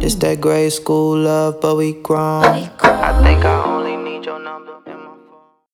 Just that grade school love, but we grown. I think I